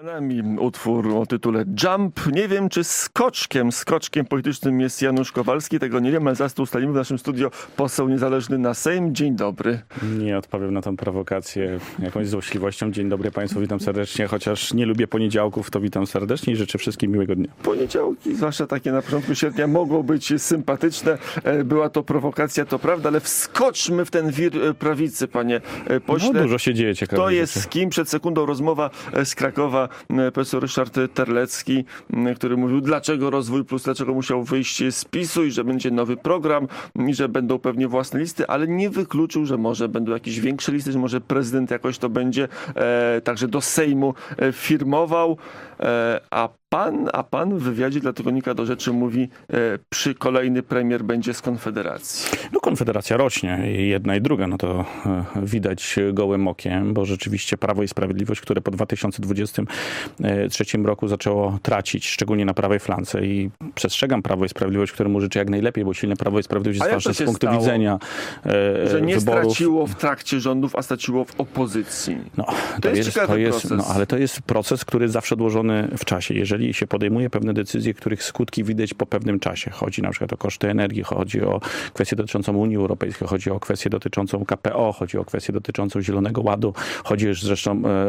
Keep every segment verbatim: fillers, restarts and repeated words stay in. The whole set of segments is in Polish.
Nami utwór o tytule Jump. Nie wiem, czy skoczkiem, skoczkiem politycznym jest Janusz Kowalski. Tego nie wiem, ale zaraz tu ustalimy w naszym studio poseł niezależny na Sejm. Dzień dobry. Nie odpowiem na tę prowokację jakąś złośliwością. Dzień dobry Państwu, witam serdecznie. Chociaż nie lubię poniedziałków, to witam serdecznie i życzę wszystkim miłego dnia. Poniedziałki, zwłaszcza takie na początku sierpnia, mogą być sympatyczne. Była to prowokacja, to prawda, ale wskoczmy w ten wir prawicy, panie pośle. No, dużo się dzieje ciekawe. To jest z kim? Przed sekundą rozmowa z Krakowa. Profesor Ryszard Terlecki, który mówił, dlaczego Rozwój Plus, dlaczego musiał wyjść z PiSu i że będzie nowy program i że będą pewnie własne listy, ale nie wykluczył, że może będą jakieś większe listy, że może prezydent jakoś to będzie e, także do Sejmu e, firmował, e, a Pan, a pan w wywiadzie dla Tygodnika Do Rzeczy mówi, e, przy kolejny premier będzie z Konfederacji. No Konfederacja rośnie, jedna i druga, no to e, widać gołym okiem, bo rzeczywiście Prawo i Sprawiedliwość, które po dwa tysiące dwudziestym trzecim roku zaczęło tracić, szczególnie na prawej flance i przestrzegam Prawo i Sprawiedliwość, któremu życzę jak najlepiej, bo silne Prawo i Sprawiedliwość jest ważne z punktu stało, widzenia e, że nie wyborów. straciło w trakcie rządów, a straciło w opozycji. No, to, to jest, jest ciekawy to jest, proces. No, ale to jest proces, który jest zawsze odłożony w czasie. Jeżeli się podejmuje pewne decyzje, których skutki widać po pewnym czasie. Chodzi na przykład o koszty energii, chodzi o kwestię dotyczącą Unii Europejskiej, chodzi o kwestię dotyczącą K P O, chodzi o kwestię dotyczącą Zielonego Ładu, chodzi już zresztą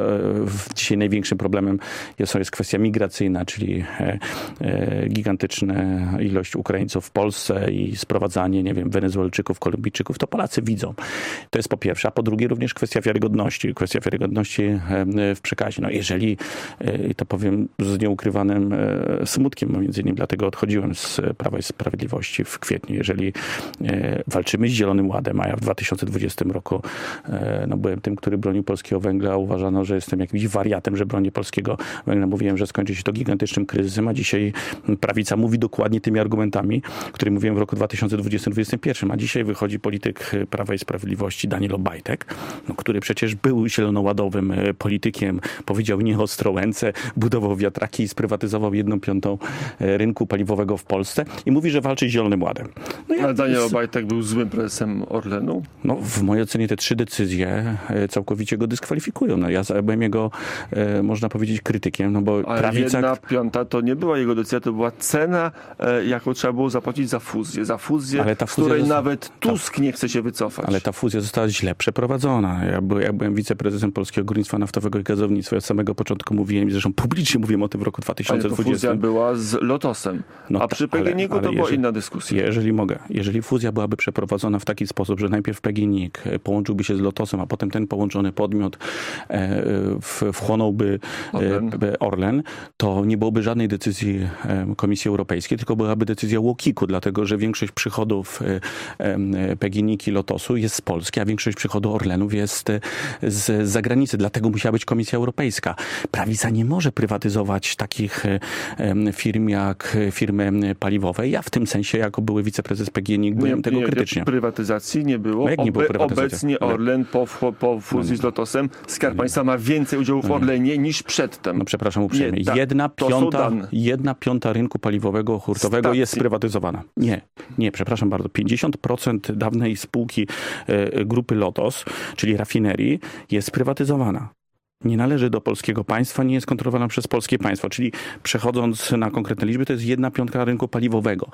e, dzisiaj największym problemem jest, jest kwestia migracyjna, czyli e, e, gigantyczna ilość Ukraińców w Polsce i sprowadzanie, nie wiem, Wenezuelczyków, Kolumbijczyków, to Polacy widzą. To jest po pierwsze, a po drugie również kwestia wiarygodności, kwestia wiarygodności e, w przekazie. No jeżeli, e, to powiem z nieukrywanym smutkiem, między innymi dlatego odchodziłem z Prawa i Sprawiedliwości w kwietniu. Jeżeli e, walczymy z Zielonym Ładem, a ja w dwa tysiące dwudziestym roku e, no, byłem tym, który bronił polskiego węgla, uważano, że jestem jakimś wariatem, że bronię polskiego węgla. Mówiłem, że skończy się to gigantycznym kryzysem, a dzisiaj prawica mówi dokładnie tymi argumentami, które mówiłem w roku dwa tysiące dwudziestym dwa tysiące dwudziestym pierwszym, a dzisiaj wychodzi polityk Prawa i Sprawiedliwości Daniel Obajtek, no, który przecież był zielonoładowym politykiem, powiedział nie Ostrołęce, budował wiatraki i sprywatyzował jedną piątą rynku paliwowego w Polsce i mówi, że walczy z Zielonym Ładem. No ja, A Daniel Obajtek był złym prezesem Orlenu? No w mojej ocenie te trzy decyzje całkowicie go dyskwalifikują. No ja byłem jego, e, można powiedzieć, krytykiem, no bo Ale prawica... jedna piąta to nie była jego decyzja, to była cena, e, jaką trzeba było zapłacić za fuzję. Za fuzję, ale ta z której zosta... nawet Tusk ta... nie chce się wycofać. Ale ta fuzja została źle przeprowadzona. Ja, by, ja byłem wiceprezesem Polskiego Górnictwa Naftowego i Gazownictwa. Ja od samego początku mówiłem, zresztą publicznie mówiłem o tym w roku dwa tysiące dwudziestym. Ale to fuzja była z Lotosem, no a przy P G N I K-u to była jeżeli, inna dyskusja. Jeżeli mogę, jeżeli fuzja byłaby przeprowadzona w taki sposób, że najpierw P G N I K połączyłby się z Lotosem, a potem ten połączony podmiot e, w, wchłonąłby Orlen. E, Orlen, to nie byłoby żadnej decyzji e, Komisji Europejskiej, tylko byłaby decyzja łokiku, dlatego że większość przychodów e, e, P G N I K i Lotosu jest z Polski, a większość przychodów Orlenów jest z, z zagranicy. Dlatego musiała być Komisja Europejska. Prawica nie może prywatyzować takich e, firm jak firmy paliwowe. Ja w tym sensie, jako były wiceprezes P G N I K, byłem nie, tego nie, krytycznie. Prywatyzacji nie było. No jak nie było prywatyzacji? Obecnie Orlen po, po fuzji z Lotosem Skarb Państwa ma więcej udziałów w Orlenie niż przedtem. No przepraszam uprzejmie. Nie, da, jedna, piąta, jedna piąta rynku paliwowego hurtowego Stacji. jest sprywatyzowana. Nie, nie, przepraszam bardzo. pięćdziesiąt procent dawnej spółki e, grupy Lotos, czyli rafinerii, jest sprywatyzowana. Nie należy do polskiego państwa, nie jest kontrolowana przez polskie państwo. Czyli przechodząc na konkretne liczby, to jest jedna piątka rynku paliwowego.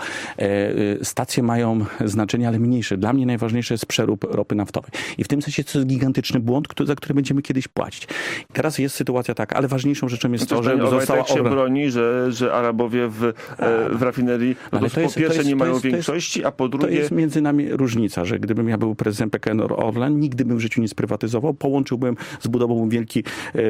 E, stacje mają znaczenie, ale mniejsze. Dla mnie najważniejsze jest przerób ropy naftowej. I w tym sensie to jest gigantyczny błąd, który, za który będziemy kiedyś płacić. Teraz jest sytuacja taka, ale ważniejszą rzeczą jest no to, że została... Tak się broni, że, że Arabowie w, e, w rafinerii ale to jest, po pierwsze to jest, nie mają jest, większości, a po drugie... To jest między nami różnica, że gdybym ja był prezydentem P K N Orlen, nigdy bym w życiu nie sprywatyzował, połączyłbym, zbudowałbym wielki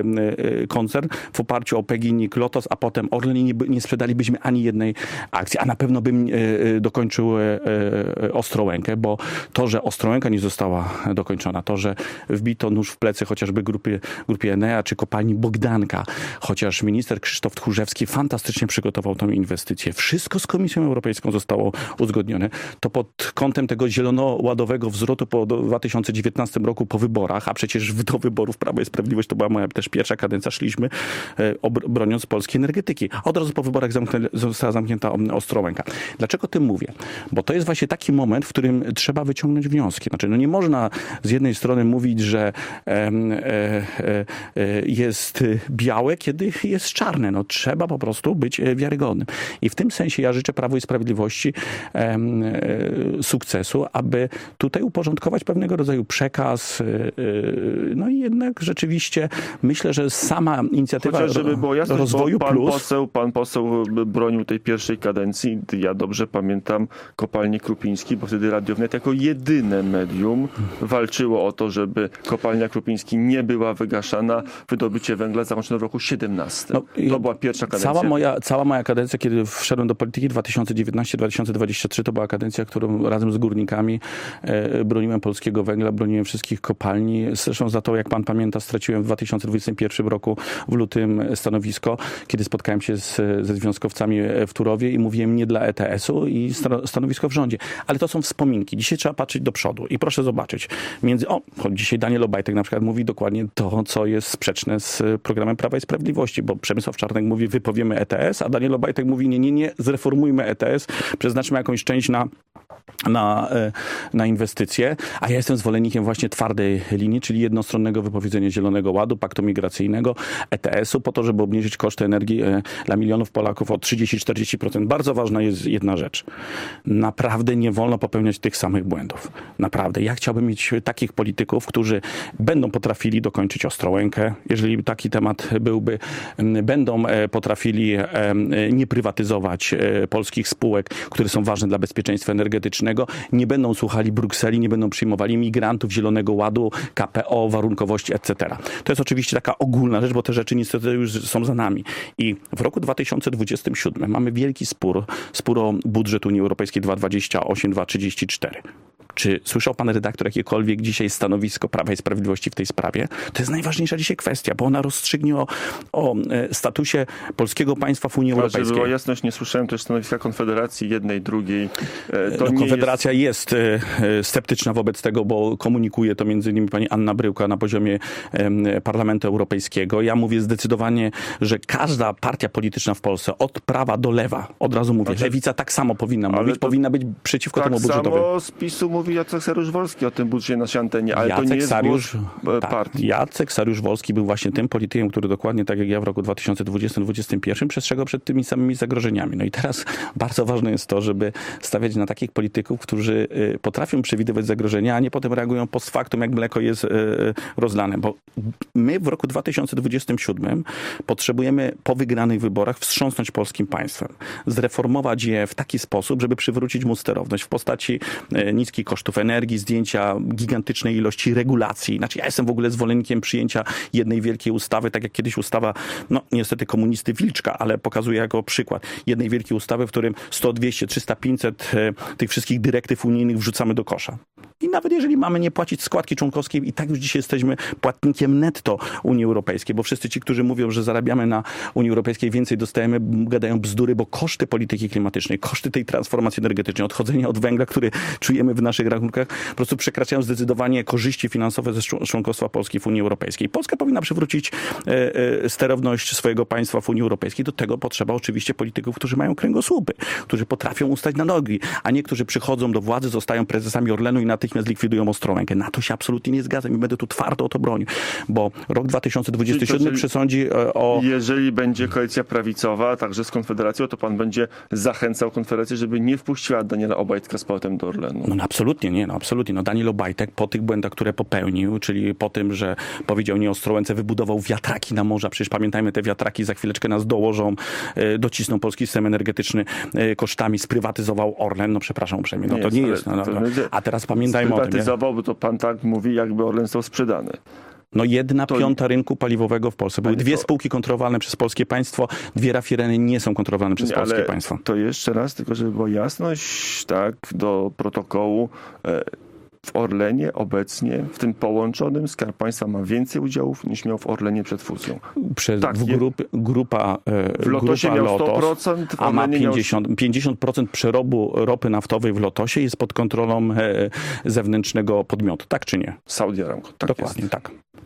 koncern w oparciu o P G N I K, Lotos, a potem Orlen i nie, nie sprzedalibyśmy ani jednej akcji. A na pewno bym dokończył Ostrołękę, bo to, że Ostrołęka nie została dokończona, to, że wbito nóż w plecy chociażby grupy, grupie Enea czy kopalni Bogdanka, chociaż minister Krzysztof Tchórzewski fantastycznie przygotował tę inwestycję. Wszystko z Komisją Europejską zostało uzgodnione. To pod kątem tego zielonoładowego wzrostu po dwa tysiące dziewiętnastym roku po wyborach, a przecież do wyborów Prawo i Sprawiedliwość to była moja też pierwsza kadencja, szliśmy obr- broniąc polskiej energetyki. Od razu po wyborach zamknę, została zamknięta Ostrołęka. Dlaczego o tym mówię? Bo to jest właśnie taki moment, w którym trzeba wyciągnąć wnioski. Znaczy, no nie można z jednej strony mówić, że e, e, e, jest białe, kiedy jest czarne. No trzeba po prostu być wiarygodnym. I w tym sensie ja życzę Prawu i Sprawiedliwości e, e, sukcesu, aby tutaj uporządkować pewnego rodzaju przekaz. E, no i jednak rzeczywiście myślę, że sama inicjatywa Chociaż, żeby było jasne, rozwoju pan plus... Poseł, pan poseł bronił tej pierwszej kadencji. Ja dobrze pamiętam kopalnię Krupiński, bo wtedy Radio Wnet jako jedyne medium walczyło o to, żeby kopalnia Krupiński nie była wygaszana. Wydobycie węgla zakończono w roku siedemnastym. No, to była pierwsza kadencja. Cała moja, cała moja kadencja, kiedy wszedłem do polityki dwa tysiące dziewiętnasty dwa tysiące dwudziesty trzeci, to była kadencja, którą razem z górnikami e, broniłem polskiego węgla, broniłem wszystkich kopalni. Zresztą za to, jak pan pamięta, straciłem w dwa tysiące dwudziestym pierwszym roku w lutym stanowisko, kiedy spotkałem się z, ze związkowcami w Turowie i mówiłem nie dla E T S-u i stanowisko w rządzie. Ale to są wspominki. Dzisiaj trzeba patrzeć do przodu i proszę zobaczyć. Między, o, dzisiaj Daniel Obajtek na przykład mówi dokładnie to, co jest sprzeczne z programem Prawa i Sprawiedliwości, bo Przemysław Czarnek mówi wypowiemy E T S, a Daniel Obajtek mówi nie, nie, nie, zreformujmy E T S, przeznaczmy jakąś część na Na, na inwestycje, a ja jestem zwolennikiem właśnie twardej linii, czyli jednostronnego wypowiedzenia Zielonego Ładu, paktu migracyjnego, E T S-u, po to, żeby obniżyć koszty energii dla milionów Polaków o trzydzieści do czterdziestu procent. Bardzo ważna jest jedna rzecz. Naprawdę nie wolno popełniać tych samych błędów. Naprawdę. Ja chciałbym mieć takich polityków, którzy będą potrafili dokończyć Ostrołękę, jeżeli taki temat byłby, będą potrafili nie prywatyzować polskich spółek, które są ważne dla bezpieczeństwa energetycznego, nie będą słuchali Brukseli, nie będą przyjmowali migrantów, Zielonego Ładu, K P O, warunkowości, et cetera. To jest oczywiście taka ogólna rzecz, bo te rzeczy niestety już są za nami. I w roku dwa tysiące dwudziestym siódmym mamy wielki spór, spór o budżet Unii Europejskiej dwa tysiące dwudziesty ósmy do dwa tysiące trzydziestego czwartego. Czy słyszał pan redaktor jakiekolwiek dzisiaj stanowisko Prawa i Sprawiedliwości w tej sprawie? To jest najważniejsza dzisiaj kwestia, bo ona rozstrzygnie o, o statusie polskiego państwa w Unii Europejskiej. Żeby była jasność, nie słyszałem też stanowiska Konfederacji jednej, drugiej. To no, nie Konfederacja jest... jest sceptyczna wobec tego, bo komunikuje to między innymi pani Anna Bryłka na poziomie Parlamentu Europejskiego. Ja mówię zdecydowanie, że każda partia polityczna w Polsce od prawa do lewa, od razu mówię, znaczy, Lewica tak samo powinna mówić, to... powinna być przeciwko tak temu budżetowi. Tak samo z PiSu mówi Jacek Saryusz-Wolski o tym budżecie na naszej antenie, ale Jacek to nie jest Sariusz, głos tak, partii. Jacek Saryusz-Wolski był właśnie tym politykiem, który dokładnie tak jak ja w roku dwa tysiące dwudziestym do dwa tysiące dwudziestego pierwszego przestrzegał przed tymi samymi zagrożeniami. No i teraz bardzo ważne jest to, żeby stawiać na takich polityków, którzy potrafią przewidywać zagrożenia, a nie potem reagują post factum, jak mleko jest rozlane. Bo my w roku dwa tysiące dwudziestym siódmym potrzebujemy po wygranych wyborach wstrząsnąć polskim państwem. Zreformować je w taki sposób, żeby przywrócić mu sterowność w postaci niskich kosztów energii, zdjęcia gigantycznej ilości regulacji. Znaczy ja jestem w ogóle zwolennikiem przyjęcia jednej wielkiej ustawy, tak jak kiedyś ustawa, no niestety komunisty Wilczka, ale pokazuje jako przykład jednej wielkiej ustawy, w którym sto, dwieście, trzysta, pięćset tych wszystkich dyrektyw unijnych wrzucamy do kosza. I nawet jeżeli mamy nie płacić składki członkowskiej, i tak już dzisiaj jesteśmy płatnikiem netto Unii Europejskiej, bo wszyscy ci, którzy mówią, że zarabiamy na Unii Europejskiej więcej, dostajemy, gadają bzdury, bo koszty polityki klimatycznej, koszty tej transformacji energetycznej, odchodzenia od węgla, który czujemy w naszych rachunkach, po prostu przekraczają zdecydowanie korzyści finansowe ze członkostwa Polski w Unii Europejskiej. Polska powinna przywrócić e, e, sterowność swojego państwa w Unii Europejskiej. Do tego potrzeba oczywiście polityków, którzy mają kręgosłupy, którzy potrafią ustać na nogi, a nie którzy przychodzą do władzy, zostają prezesami Orlenu i natychmiast likwidują Ostrołękę. Na to się absolutnie nie zgadzam i będę tu twardo o to bronił, bo rok dwa tysiące dwudziesty siódmy jeżeli, przesądzi o... Jeżeli będzie koalicja prawicowa, także z Konfederacją, to pan będzie zachęcał Konfederację, żeby nie wpuściła Daniela Obajtka z powrotem do Orlenu. No, no absolutnie nie, no absolutnie. No Daniel Obajtek po tych błędach, które popełnił, czyli po tym, że powiedział nie Ostrołęce, wybudował wiatraki na morza. Przecież pamiętajmy, te wiatraki za chwileczkę nas dołożą, e, docisną polski system energetyczny e, kosztami, sprywatyzował Orlen. No przepraszam uprzejmie, no nie to jest, nie jest. No, no, no. A teraz pamiętajmy o tym. Sprywatyzował, bo to pan tak mówi, jakby Orlen został sprzedany. No jedna to... piąta rynku paliwowego w Polsce. Były dwie to... spółki kontrolowane przez polskie państwo, dwie rafinerie nie są kontrolowane przez nie, polskie ale państwo. To jeszcze raz, tylko żeby była jasność, tak, do protokołu. E, W Orlenie obecnie, w tym połączonym, Skarb Państwa ma więcej udziałów niż miał w Orlenie przed fuzją. Przez tak, w grup, grupa w Lotosie grupa miał sto Lotos, procent, w a ma Orlenie pięćdziesiąt procent. pięćdziesiąt procent przerobu ropy naftowej w Lotosie jest pod kontrolą e, zewnętrznego podmiotu, tak czy nie? Saudi Aramco. Tak Dokładnie, jest. tak.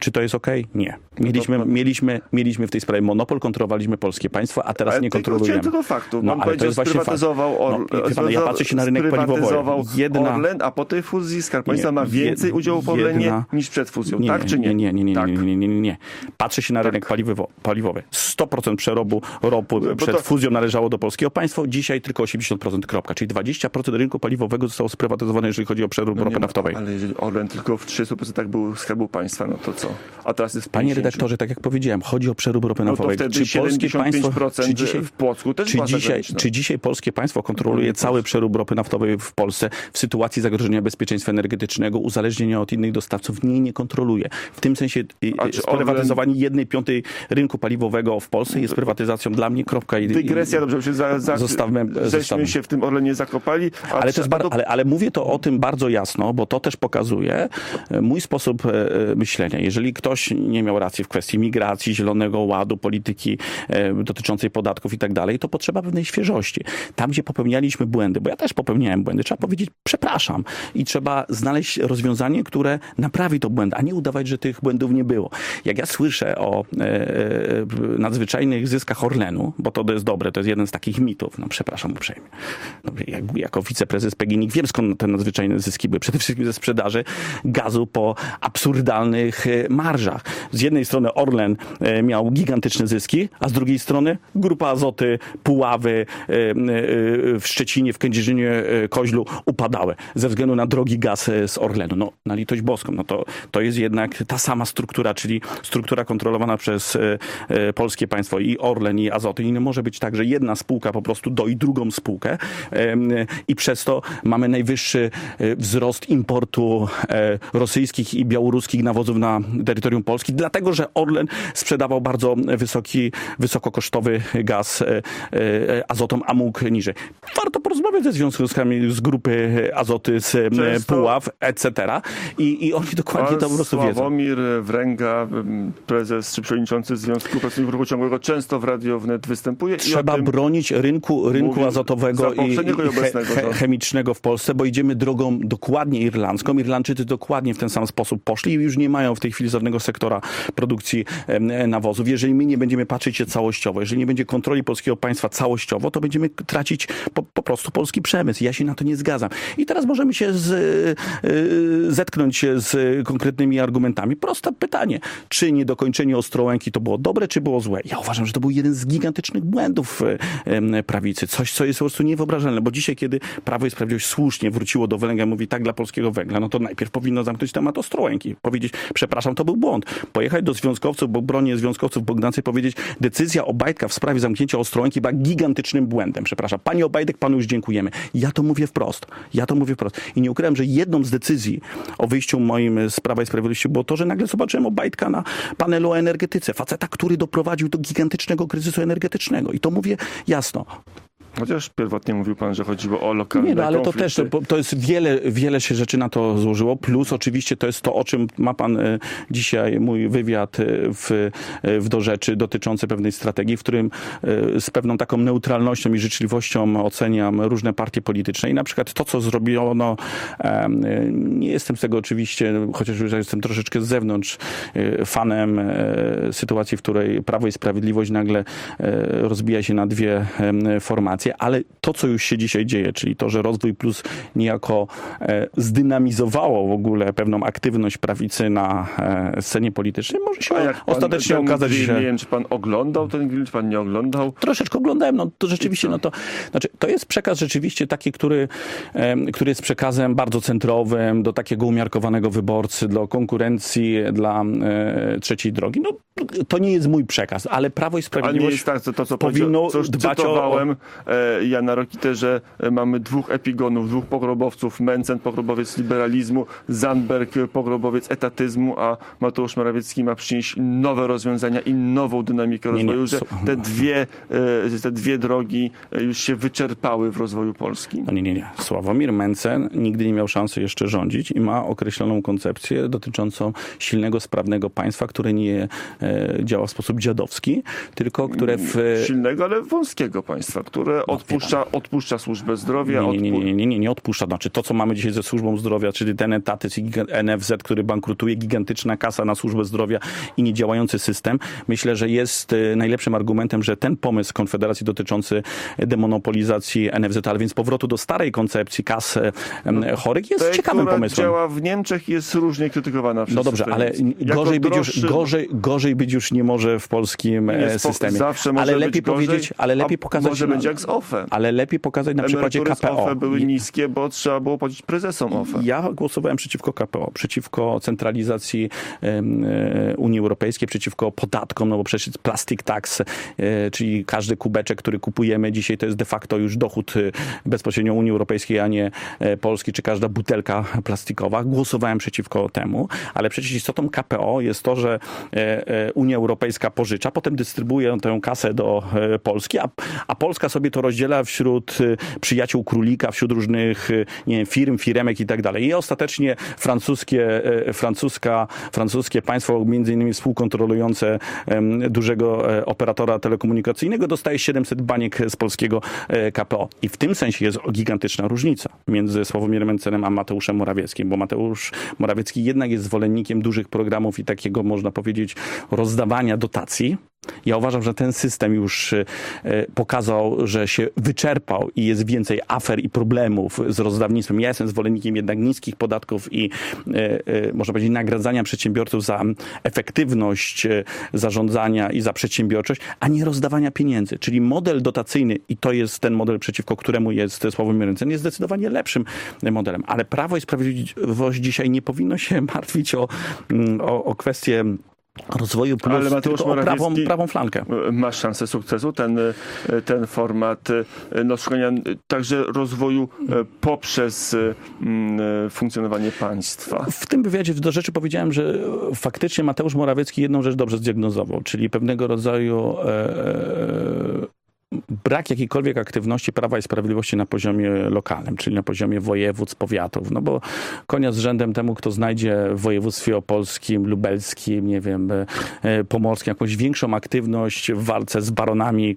Czy to jest okej? Nie. Mieliśmy, No to- mieliśmy, mieliśmy w tej sprawie monopol, kontrolowaliśmy polskie państwo, a teraz Ale nie tylko kontrolujemy. chciałem do faktu. No, Pan ale to powiedział, jest właśnie fakt. sprywatyzował Or... No, wie pan, ja patrzę się na rynek paliwowy. sprywatyzował Jedna... Orlen, a po tej fuzji Skarb Państwa Nie, ma więcej jed- udziału w Orlenie jedna- niż przed fuzją. Nie, Tak czy nie? Nie, nie, nie, nie, Tak. nie, nie, nie, nie, nie. Patrzę się na rynek paliwowo, paliwowy. sto procent przerobu ropu Bo przed to- fuzją należało do polskiego państwa, dzisiaj tylko osiemdziesiąt procent, kropka. Czyli dwadzieścia procent rynku paliwowego zostało sprywatyzowane, jeżeli chodzi o przerób No ropy nie, naftowej. Ale jeżeli Orlen tylko w trzydziestu procentach był Skarbu Państwa, no to co? A teraz jest w Panie pięćdziesięciu. redaktorze, tak jak powiedziałem, chodzi o przerób ropy No to naftowej. wtedy Czy polskie siedemdziesiąt pięć państwo, procent czy dzisiaj, w Płocku też czy była dzisiaj, zagraniczna. czy dzisiaj polskie państwo kontroluje Nie cały przerób ropy naftowej w Polsce w sytuacji zagrożenia bezpieczeństwa energetycznego, uzależnienia od innych dostawców? Nie, nie kontroluje. W tym sensie A czy sprywatyzowanie jednej piątej rynku paliwowego w Polsce jest prywatyzacją dla mnie, kropka. I, Dygresja, dobrze, się za, za, Zostawmy- żeśmy zostawmy. się w tym Orlenie zakopali. A Ale, to trze- jest bar- a to- ale, ale mówię to o tym bardzo jasno, bo to też pokazuje e, mój sposób e, e, myślenia. Jeżeli ktoś nie miał racji w kwestii migracji, zielonego ładu, polityki e, dotyczącej podatków i tak dalej, to potrzeba pewnej świeżości. Tam, gdzie popełnialiśmy błędy, bo ja też popełniałem błędy, trzeba powiedzieć przepraszam i trzeba znaleźć rozwiązanie, które naprawi to błędy, a nie udawać, że tych błędów nie było. Jak ja słyszę o e, e, nadzwyczajnych zyskach Orlenu, bo to jest dobre, to jest jeden z takich mitów, no przepraszam uprzejmie. No, jak, jako wiceprezes P G N I K wiem, skąd te nadzwyczajne zyski były. Przede wszystkim ze sprzedaży gazu po absurdalnych e, marżach. Z jednej strony Orlen e, miał gigantyczne zyski, a z drugiej strony Grupa Azoty, Puławy e, e, w Szczecinie, w Kędzierzynie, e, Koźlu upadały ze względu na drogi gaz e, z Orlenu. No, na litość boską, no to, to jest jednak ta sama struktura, czyli struktura kontrolowana przez e, e, polskie państwo i Orlen, i Azoty. I nie może być tak, że jedna spółka po prostu doi drugą spółkę e, i przez to mamy najwyższy e, wzrost importu e, rosyjskich i białoruskich nawozów na terytorium Polski, dlatego, że Orlen sprzedawał bardzo wysoki, wysokokosztowy gaz e, e, Azotom, a mógł niżej. Warto porozmawiać ze związkami z grupy Azoty, z e, Często- Puław, et cetera. I, I oni dokładnie to po prostu wiedzą. Sławomir Wręga, prezes czy przewodniczący Związku Pracowników Ruchu Ciągłego, często w Radio Wnet występuje. Trzeba i o tym bronić rynku, rynku mówił azotowego za i, i poprzedniego i he, obecnego he, rządu. chemicznego w Polsce, bo idziemy drogą dokładnie irlandzką. Irlandczycy dokładnie w ten sam sposób poszli i już nie mają w tej chwili żadnego sektora produkcji em, nawozów. Jeżeli my nie będziemy patrzeć się całościowo, jeżeli nie będzie kontroli polskiego państwa całościowo, to będziemy tracić po, po prostu polski przemysł. Ja się na to nie zgadzam. I teraz możemy się z, y, zetknąć się z konkretnymi argumentami. Proste pytanie. Czy niedokończenie Ostrołęki to było dobre, czy było złe? Ja uważam, że to był jeden z gigantycznych błędów em, prawicy. Coś, co jest po prostu niewyobrażalne, bo dzisiaj, kiedy Prawo i Sprawiedliwość słusznie wróciło do węgla, mówi tak dla polskiego węgla, no to najpierw powinno zamknąć temat Ostrołęki. Powiedzieć, przepraszam, to był błąd. Pojechać do związkowców, bo bronię związkowców w Bogdance, powiedzieć, decyzja Obajtka w sprawie zamknięcia Ostrołęki była gigantycznym błędem. Przepraszam. Panie Obajtek, panu już dziękujemy. Ja to mówię wprost. Ja to mówię wprost. I nie ukrywam, że jedną z decyzji o wyjściu moim z Prawa i Sprawiedliwości było to, że nagle zobaczyłem Obajtka na panelu o energetyce. Faceta, który doprowadził do gigantycznego kryzysu energetycznego. I to mówię jasno. Chociaż pierwotnie mówił pan, że chodziło o lokalne Nie, no ale to konflikty. też, to, to jest wiele, wiele się rzeczy na to złożyło, plus oczywiście to jest to, o czym ma pan e, dzisiaj mój wywiad e, w, e, w do rzeczy dotyczący pewnej strategii, w którym e, z pewną taką neutralnością i życzliwością oceniam różne partie polityczne i na przykład to, co zrobiono, e, nie jestem z tego oczywiście, chociaż już jestem troszeczkę z zewnątrz, e, fanem e, sytuacji, w której Prawo i Sprawiedliwość nagle e, rozbija się na dwie e, formacje, ale to, co już się dzisiaj dzieje, czyli to, że Rozwój Plus niejako e, zdynamizowało w ogóle pewną aktywność prawicy na e, scenie politycznej, może się A jak pan ostatecznie ten okazać, grill, że... Nie wiem, czy pan oglądał ten grill, czy pan nie oglądał? Troszeczkę oglądałem, no to rzeczywiście, no to, znaczy, to jest przekaz rzeczywiście taki, który, em, który jest przekazem bardzo centrowym do takiego umiarkowanego wyborcy, do konkurencji, dla e, trzeciej drogi. No, to nie jest mój przekaz, ale Prawo i Ale nie Sprawiedliwość jest tak, to, to co powinno powiedział, co już dbać o... cytowałem e, Jana Rokitę, że e, mamy dwóch epigonów, dwóch pogrobowców, Mencen, pogrobowiec liberalizmu, Zandberg, pogrobowiec etatyzmu, a Mateusz Morawiecki ma przynieść nowe rozwiązania i nową dynamikę Nie, nie, rozwoju, że słucham. te dwie, e, te dwie drogi e, już się wyczerpały w rozwoju Polski. No nie, nie, nie. Sławomir Mencen nigdy nie miał szansy jeszcze rządzić i ma określoną koncepcję dotyczącą silnego, sprawnego państwa, które nie e, działa w sposób dziadowski, tylko które w... Silnego, ale wąskiego państwa, które że odpuszcza, odpuszcza służbę zdrowia. Nie, nie, nie, nie, nie, nie odpuszcza. Znaczy to, co mamy dzisiaj ze służbą zdrowia, czyli ten etaty, N F Z, który bankrutuje, gigantyczna kasa na służbę zdrowia i niedziałający system, myślę, że jest najlepszym argumentem, że ten pomysł Konfederacji dotyczący demonopolizacji N F Z, ale więc powrotu do starej koncepcji kas chorych jest Tej, ciekawym która pomysłem. działa w Niemczech, jest różnie krytykowana przez No dobrze, ale gorzej być, już, gorzej, gorzej być już nie może w polskim nie, systemie. Zawsze może ale lepiej być gorzej, powiedzieć, ale lepiej pokazać, może będzie jak z O F E. Ale lepiej pokazać na przykładzie Emerytury K P O. z O F E były niskie, bo trzeba było płacić prezesom O F E. Ja głosowałem przeciwko K P O, przeciwko centralizacji um, Unii Europejskiej, przeciwko podatkom, no bo przecież plastic tax, e, czyli każdy kubeczek, który kupujemy dzisiaj, to jest de facto już dochód bezpośrednio Unii Europejskiej, a nie e, Polski, czy każda butelka plastikowa. Głosowałem przeciwko temu, ale przecież istotą K P O jest to, że e, e, Unia Europejska pożycza, potem dystrybuuje tę kasę do e, Polski, a, a Polska sobie to rozdziela wśród e, przyjaciół królika, wśród różnych e, nie wiem, firm, firemek i tak dalej. I ostatecznie francuskie, e, francuska, francuskie państwo, między innymi współkontrolujące e, dużego e, operatora telekomunikacyjnego, dostaje siedemset baniek z polskiego e, K P O. I w tym sensie jest gigantyczna różnica między Sławomirem Mencenem a Mateuszem Morawieckim, bo Mateusz Morawiecki jednak jest zwolennikiem dużych programów i takiego, można powiedzieć, rozdawania dotacji. Ja uważam, że ten system już pokazał, że się wyczerpał i jest więcej afer i problemów z rozdawnictwem. Ja jestem zwolennikiem jednak niskich podatków i można powiedzieć nagradzania przedsiębiorców za efektywność zarządzania i za przedsiębiorczość, a nie rozdawania pieniędzy. Czyli model dotacyjny, i to jest ten model, przeciwko któremu jest Sławomir Mencen, jest zdecydowanie lepszym modelem. Ale Prawo i Sprawiedliwość dzisiaj nie powinno się martwić o, o, o kwestię rozwoju plus, ale Mateusz tylko o prawą, Morawiecki prawą flankę. Ma szansę sukcesu, ten, ten format no, szukania także rozwoju poprzez funkcjonowanie państwa. W tym wywiadzie do rzeczy powiedziałem, że faktycznie Mateusz Morawiecki jedną rzecz dobrze zdiagnozował, czyli pewnego rodzaju e, brak jakiejkolwiek aktywności Prawa i Sprawiedliwości na poziomie lokalnym, czyli na poziomie województw, powiatów. No bo konia z rzędem temu, kto znajdzie w województwie opolskim, lubelskim, nie wiem, pomorskim, jakąś większą aktywność w walce z baronami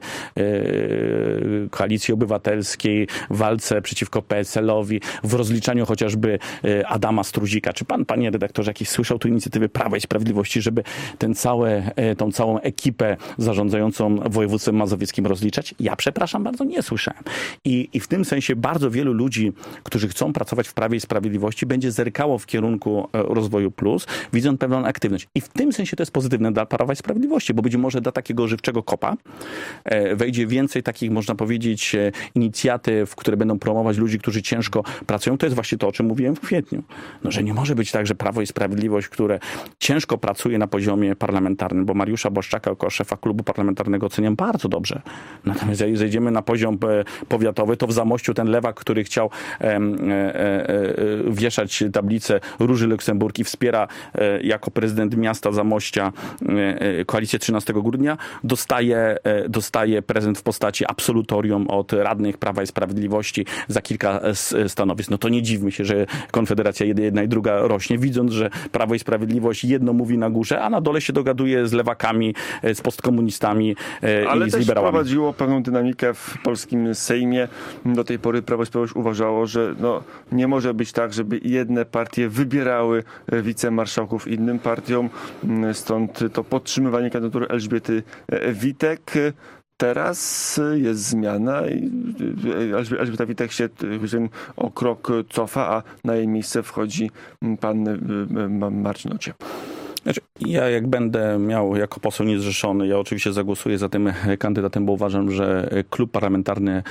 Koalicji Obywatelskiej, w walce przeciwko P S L-owi, w rozliczaniu chociażby Adama Struzika. Czy pan, panie redaktorze, jakiś słyszał tu inicjatywy Prawa i Sprawiedliwości, żeby ten całe, tą całą ekipę zarządzającą województwem mazowieckim rozliczać? Ja przepraszam bardzo, nie słyszałem. I, I w tym sensie bardzo wielu ludzi, którzy chcą pracować w Prawie i Sprawiedliwości, będzie zerkało w kierunku rozwoju plus, widząc pewną aktywność. I w tym sensie to jest pozytywne dla Prawa i Sprawiedliwości, bo być może do takiego żywczego kopa wejdzie więcej takich, można powiedzieć, inicjatyw, które będą promować ludzi, którzy ciężko pracują. To jest właśnie to, o czym mówiłem w kwietniu. No, że nie może być tak, że Prawo i Sprawiedliwość, które ciężko pracuje na poziomie parlamentarnym, bo Mariusza Błaszczaka jako szefa klubu parlamentarnego oceniam bardzo dobrze. Natomiast jak zejdziemy na poziom powiatowy, to w Zamościu ten lewak, który chciał e, e, e, wieszać tablicę Róży Luksemburgi, wspiera e, jako prezydent miasta Zamościa e, koalicję trzynastego grudnia, dostaje, e, dostaje prezent w postaci absolutorium od radnych Prawa i Sprawiedliwości za kilka stanowisk. No to nie dziwmy się, że Konfederacja jedna i druga rośnie, widząc, że Prawo i Sprawiedliwość jedno mówi na górze, a na dole się dogaduje z lewakami, z postkomunistami e, Ale i z liberałami. Prowadziło pewną dynamikę w polskim Sejmie. Do tej pory Prawo i Sprawiedliwość uważało, że no, nie może być tak, żeby jedne partie wybierały wicemarszałków innym partiom. Stąd to podtrzymywanie kandydatury Elżbiety Witek. Teraz jest zmiana i Elżbieta Witek się o krok cofa, a na jej miejsce wchodzi pan Marcin Ociep. Znaczy, ja jak będę miał jako poseł niezrzeszony, ja oczywiście zagłosuję za tym kandydatem, bo uważam, że klub parlamentarny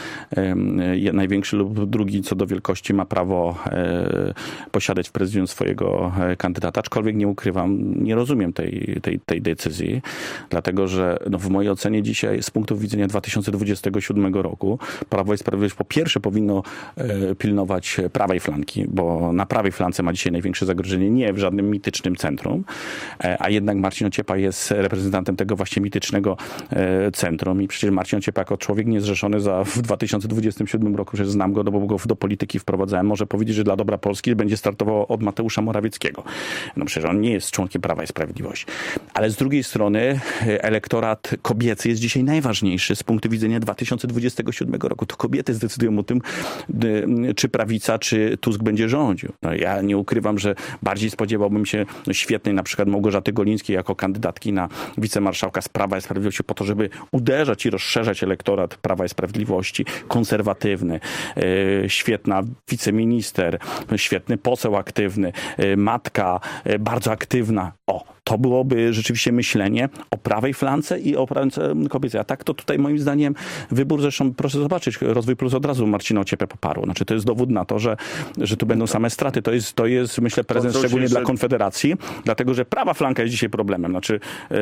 e, największy lub drugi co do wielkości ma prawo e, posiadać w prezydium swojego kandydata, aczkolwiek nie ukrywam, nie rozumiem tej, tej, tej decyzji, dlatego że no, w mojej ocenie dzisiaj z punktu widzenia dwa tysiące dwudziestego siódmego roku Prawo i Sprawiedliwość po pierwsze powinno e, pilnować prawej flanki, bo na prawej flance ma dzisiaj największe zagrożenie, nie w żadnym mitycznym centrum, a jednak Marcin Ociepa jest reprezentantem tego właśnie mitycznego centrum i przecież Marcin Ociepa jako człowiek niezrzeszony za, w dwa tysiące dwudziestym siódmym roku, przecież znam go, bo go do polityki wprowadzałem, może powiedzieć, że dla dobra Polski będzie startował od Mateusza Morawieckiego. No przecież on nie jest członkiem Prawa i Sprawiedliwości. Ale z drugiej strony elektorat kobiecy jest dzisiaj najważniejszy z punktu widzenia dwa tysiące dwudziestego siódmego roku. To kobiety zdecydują o tym, czy prawica, czy Tusk będzie rządził. No, ja nie ukrywam, że bardziej spodziewałbym się no, świetnej na przykład Małgorzaty Golińskiej jako kandydatki na wicemarszałka z Prawa i Sprawiedliwości po to, żeby uderzać i rozszerzać elektorat Prawa i Sprawiedliwości. Konserwatywny, e, świetna wiceminister, świetny poseł aktywny, e, matka e, bardzo aktywna. O, to byłoby rzeczywiście myślenie o prawej flance i o flance kobiecej. A tak to tutaj moim zdaniem wybór, zresztą proszę zobaczyć, Rozwój Plus od razu Marcina Ociepę poparł. Znaczy to jest dowód na to, że, że tu będą same straty. To jest, to jest myślę, prezent szczególnie dla Konfederacji, dlatego że prawa flanka jest dzisiaj problemem. Znaczy yy,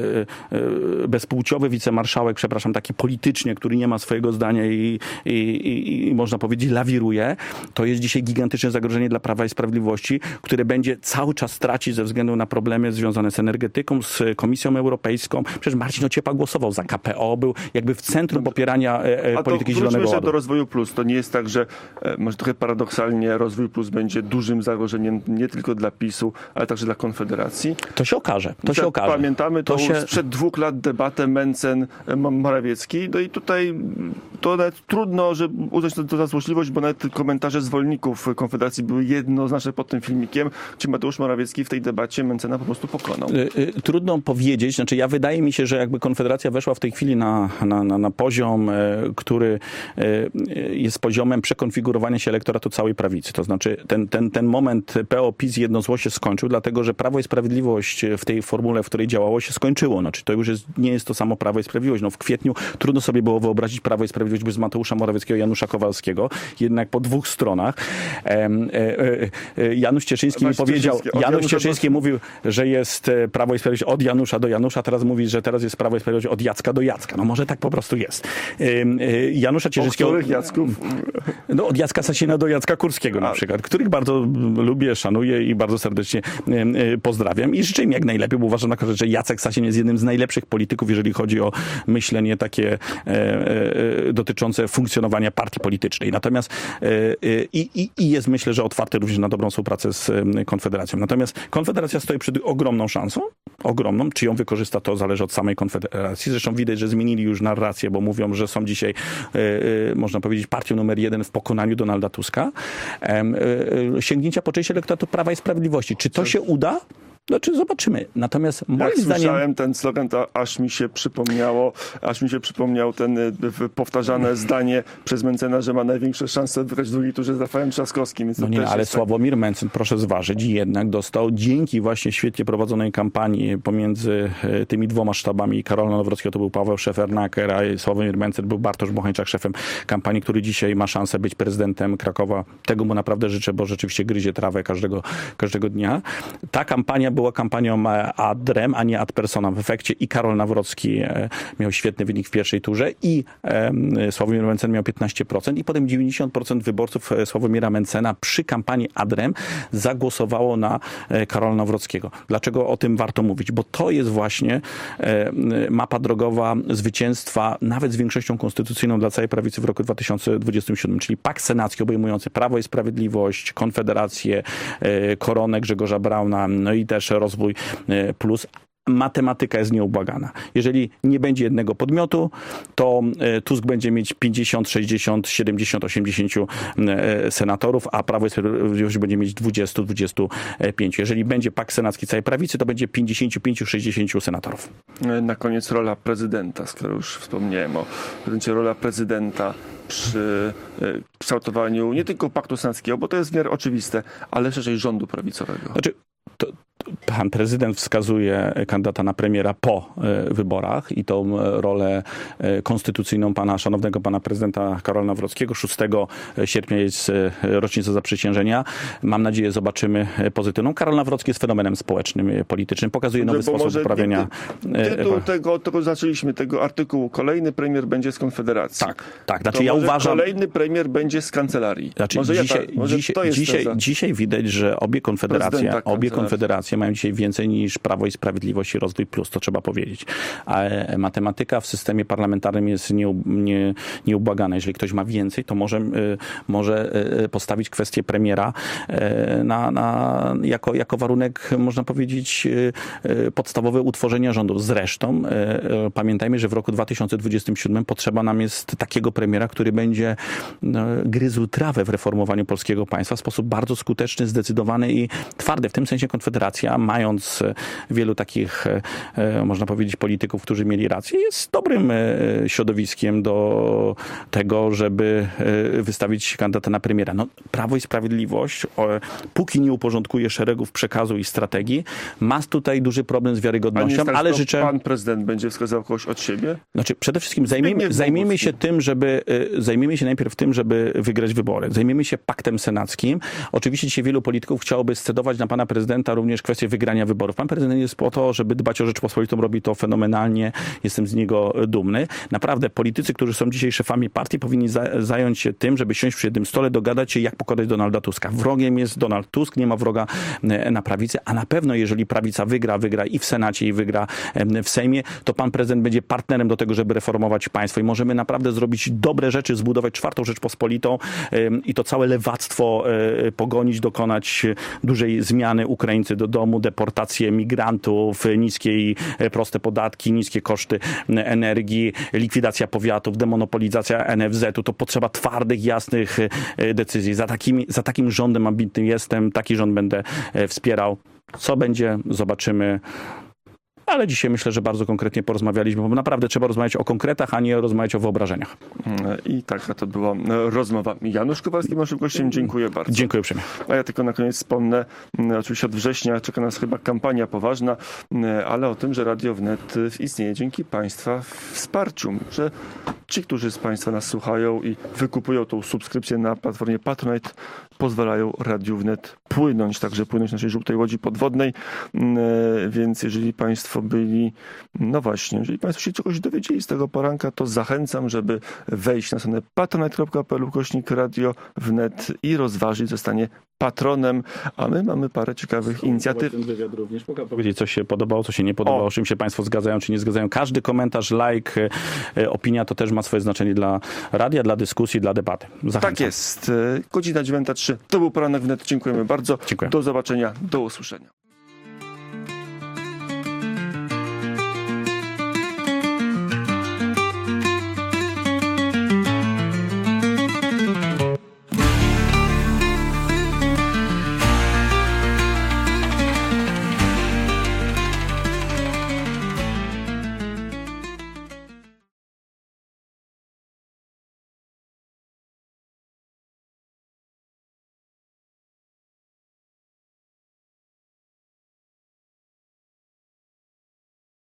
yy, bezpłciowy wicemarszałek, przepraszam, taki politycznie, który nie ma swojego zdania i, i, i, i można powiedzieć lawiruje, to jest dzisiaj gigantyczne zagrożenie dla Prawa i Sprawiedliwości, które będzie cały czas tracić ze względu na problemy związane z energetyką, z Komisją Europejską. Przecież Marcin Ociepa głosował za K P O, był jakby w centrum popierania e, polityki Zielonego Ładu. A to do Rozwoju Plus. To nie jest tak, że e, może trochę paradoksalnie Rozwój Plus będzie dużym zagrożeniem nie tylko dla PiSu, ale także dla Konfederacji. To się okaże. To się okaże. Pamiętamy to, to się... sprzed dwóch lat debatę Mencen-Morawiecki. No i tutaj to nawet trudno, że uznać to za złośliwość, bo nawet komentarze zwolenników Konfederacji były jednoznaczne pod tym filmikiem, gdzie Mateusz Morawiecki w tej debacie Mencena po prostu pokonał. Trudno powiedzieć. Znaczy ja wydaje mi się, że jakby Konfederacja weszła w tej chwili na, na, na, na poziom, który jest poziomem przekonfigurowania się elektoratu całej prawicy. To znaczy ten, ten, ten moment P O PiS jedno zło się skończył, dlatego że Prawo i Sprawiedliwość w tej formule, w której działało, się skończyło. Znaczy to już jest, nie jest to samo Prawo i Sprawiedliwość. No w kwietniu trudno sobie było wyobrazić Prawo i Sprawiedliwość bez Mateusza Morawieckiego i Janusza Kowalskiego. Jednak po dwóch stronach Janusz Cieszyński mi powiedział, Janusz Cieszyński mówił, że jest Prawo i Sprawiedliwość od Janusza do Janusza, teraz mówi, że teraz jest Prawo i Sprawiedliwość od Jacka do Jacka. No może tak po prostu jest. Janusza Cieszyńskiego... O których Jacków? No od Jacka Sasina do Jacka Kurskiego na przykład, których bardzo lubię, szanuję i bardzo serdecznie pozdrawiam i życzę im jak najlepiej, bo uważam, że Jacek Sasin jest jednym z najlepszych polityków, jeżeli chodzi o myślenie takie dotyczące funkcjonowania partii politycznej. Natomiast i, i, i jest myślę, że otwarty również na dobrą współpracę z Konfederacją. Natomiast Konfederacja stoi przed ogromną szansą, ogromną. Czy ją wykorzysta, to zależy od samej Konfederacji. Zresztą widać, że zmienili już narrację, bo mówią, że są dzisiaj, e, e, można powiedzieć, partią numer jeden w pokonaniu Donalda Tuska. E, e, sięgnięcia po część elektoratu Prawa i Sprawiedliwości. Czy to się uda? Znaczy zobaczymy. Natomiast moim Jak zdaniem... słyszałem ten slogan, to aż mi się przypomniało, aż mi się przypomniał ten powtarzane zdanie przez Mencena, że ma największe szanse wygrać w drugiej turze z Rafałem Trzaskowskim. Więc no nie, ale jest Sławomir tak... Mencen, proszę zważyć, jednak dostał dzięki właśnie świetnie prowadzonej kampanii pomiędzy tymi dwoma sztabami, Karola Nawrockiego to był Paweł Szefernaker, a Sławomir Mencen był Bartosz Bochańczak, szefem kampanii, który dzisiaj ma szansę być prezydentem Krakowa. Tego mu naprawdę życzę, bo rzeczywiście gryzie trawę każdego, każdego dnia. Ta kampania była kampanią ad rem, a nie ad personam. W efekcie i Karol Nawrocki miał świetny wynik w pierwszej turze i Sławomir Mencen miał piętnaście procent i potem dziewięćdziesiąt procent wyborców Sławomira Mencena przy kampanii ad rem zagłosowało na Karola Nawrockiego. Dlaczego o tym warto mówić? Bo to jest właśnie mapa drogowa zwycięstwa nawet z większością konstytucyjną dla całej prawicy w roku dwa tysiące dwudziestym siódmym, czyli pakt senacki obejmujący Prawo i Sprawiedliwość, Konfederację, Koronę Grzegorza Brauna, no i też Rozwój Plus. Matematyka jest nieubłagana. Jeżeli nie będzie jednego podmiotu, to Tusk będzie mieć pięćdziesiąt, sześćdziesiąt, siedemdziesiąt, osiemdziesiąt senatorów, a Prawo i Sprawiedliwość będzie mieć dwadzieścia, dwadzieścia pięć. Jeżeli będzie pakt senacki całej prawicy, to będzie pięćdziesiąt pięć, sześćdziesiąt senatorów. Na koniec rola prezydenta, skoro już wspomniałem o prezydencie, rola prezydenta przy kształtowaniu nie tylko paktu senackiego, bo to jest w miarę oczywiste, ale szerzej rządu prawicowego. Znaczy, to, pan prezydent wskazuje kandydata na premiera po y, wyborach i tą rolę y, konstytucyjną pana, szanownego pana prezydenta Karola Nawrockiego. szóstego sierpnia jest y, rocznica zaprzysiężenia. Mam nadzieję, zobaczymy pozytywną. Karol Nawrocki jest fenomenem społecznym, y, politycznym. Pokazuje nowy Bo sposób uprawiania. Tytuł tego, tego zaczęliśmy, tego artykułu. Kolejny premier będzie z Konfederacji. Tak, tak. Znaczy to ja uważam... Kolejny premier będzie z kancelarii. Znaczy, może dzisiaj, ja ta, może dzisiaj, to jest dzisiaj, dzisiaj widać, że obie konfederacje, obie konfederacje mają dzisiaj więcej niż Prawo i Sprawiedliwość i Rozwój Plus, to trzeba powiedzieć. A matematyka w systemie parlamentarnym jest nie, nie, nieubłagana. Jeżeli ktoś ma więcej, to może, może postawić kwestię premiera na, na, jako, jako warunek, można powiedzieć, podstawowe utworzenia rządu. Zresztą pamiętajmy, że w roku dwa tysiące dwudziestym siódmym potrzeba nam jest takiego premiera, który będzie no, gryzł trawę w reformowaniu polskiego państwa w sposób bardzo skuteczny, zdecydowany i twardy. W tym sensie Konfederacja, mając wielu takich, można powiedzieć, polityków, którzy mieli rację, jest dobrym środowiskiem do tego, żeby wystawić kandydata na premiera. No, Prawo i Sprawiedliwość, póki nie uporządkuje szeregów przekazu i strategii, ma tutaj duży problem z wiarygodnością, tak, ale życzę... Pan prezydent będzie wskazał kogoś od siebie? Znaczy, przede wszystkim zajmijmy, zajmijmy się tym, żeby zajmijmy się najpierw tym, żeby wygrać wybory. Zajmijmy się paktem senackim. Oczywiście dzisiaj wielu polityków chciałoby scedować na pana prezydenta również kwestię wygrania wyborów. Pan prezydent jest po to, żeby dbać o Rzeczpospolitą, robi to fenomenalnie. Jestem z niego dumny. Naprawdę politycy, którzy są dzisiaj szefami partii, powinni za- zająć się tym, żeby siąść przy jednym stole, dogadać się, jak pokonać Donalda Tuska. Wrogiem jest Donald Tusk, nie ma wroga na prawicy, a na pewno jeżeli prawica wygra, wygra i w Senacie, i wygra w Sejmie, to pan prezydent będzie partnerem do tego, żeby reformować państwo i możemy naprawdę zrobić dobre rzeczy, zbudować czwartą Rzeczpospolitą i to całe lewactwo pogonić, dokonać dużej zmiany, Ukraińcy do domu, deportację migrantów, niskie i proste podatki, niskie koszty energii, likwidacja powiatów, demonopolizacja N F Z-u. To potrzeba twardych, jasnych decyzji. Za takim, za takim rządem ambitnym jestem, taki rząd będę wspierał. Co będzie, zobaczymy. Ale dzisiaj myślę, że bardzo konkretnie porozmawialiśmy, bo naprawdę trzeba rozmawiać o konkretach, a nie rozmawiać o wyobrażeniach. I taka to była rozmowa. Janusz Kowalski, naszym gościem, dziękuję bardzo. Dziękuję uprzejmie. A ja tylko na koniec wspomnę, oczywiście od września czeka nas chyba kampania poważna, ale o tym, że Radio Wnet istnieje dzięki Państwa wsparciu, że ci, którzy z Państwa nas słuchają i wykupują tą subskrypcję na platformie Patronite, pozwalają Radiu Wnet płynąć, także płynąć naszej żółtej łodzi podwodnej, więc jeżeli Państwo byli, no właśnie, jeżeli Państwo się czegoś dowiedzieli z tego poranka, to zachęcam, żeby wejść na stronę patronite kropka p l ukośnik Radio Wnet i rozważyć zostanie patronem, a my mamy parę ciekawych inicjatyw. Ten wywiad również powiedzieć, co się podobało, co się nie podobało, o czym się Państwo zgadzają, czy nie zgadzają. Każdy komentarz, like, opinia to też ma swoje znaczenie dla radia, dla dyskusji, dla debaty. Zachęcam. Tak jest. Godzina dziewiąta trzy. To był Poranek Wnet. Dziękujemy bardzo. Dziękuję. Do zobaczenia, do usłyszenia.